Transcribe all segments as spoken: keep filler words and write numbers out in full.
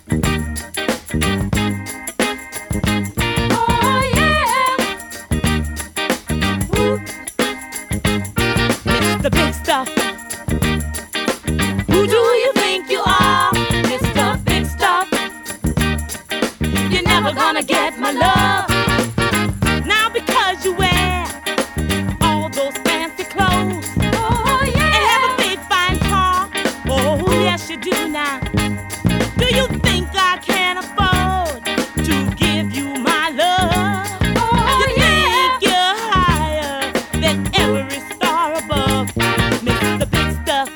Oh yeah. Woo. Mister Big Stuff. Who do you think you are, Mister Big Stuff? You're never gonna get my love. Now because you wear all those fancy clothes, oh yeah, and have a big fine car, oh yes you do now. Do you think I can afford to give you my love? Oh you yeah, think you're higher than every star above, Mister Big Stuff?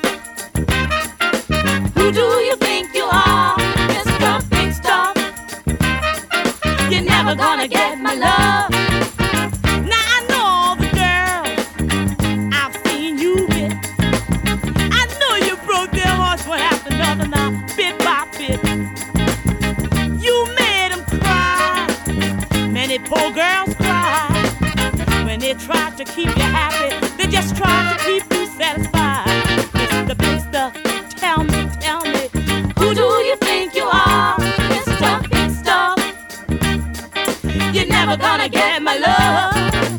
Who do you think you are, Mister Big Stuff? You're never gonna get my love. Now I know all the girls I've seen you with. I know you broke their hearts one after another now, bit by bit. You made them cry. Many poor girls cry. When they try to keep you happy, they just try to keep you satisfied. Mister Big Stuff, tell me, tell me, who do you think you are, Mister Big Stuff? You're never gonna get my love.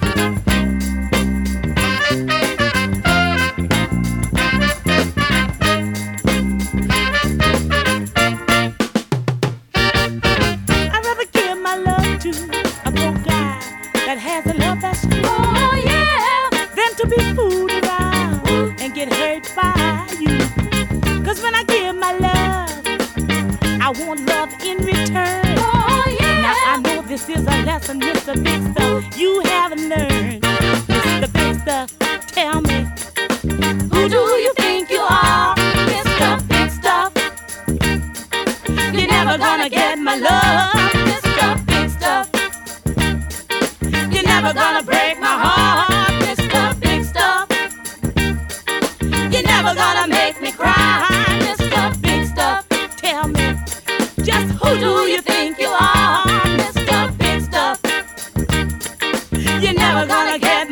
I'd rather give my love to a broke guy that has a love that's true. Oh yeah, than to be fooled around and get hurt by you. Cause when I give my love, I want love in return. Oh yeah. Now I know this is a lesson, Mister Big Stuff, you haven't learned. Mister Big Stuff, tell me, who do you think you are, Mister Big Stuff? You're never gonna get my love, Mister Big Stuff. You're never gonna break my heart, Mister Big Stuff. You're never gonna make me cry, Mister Big Stuff. Tell me, just who do you think you are, Mister Big Stuff? You're never gonna get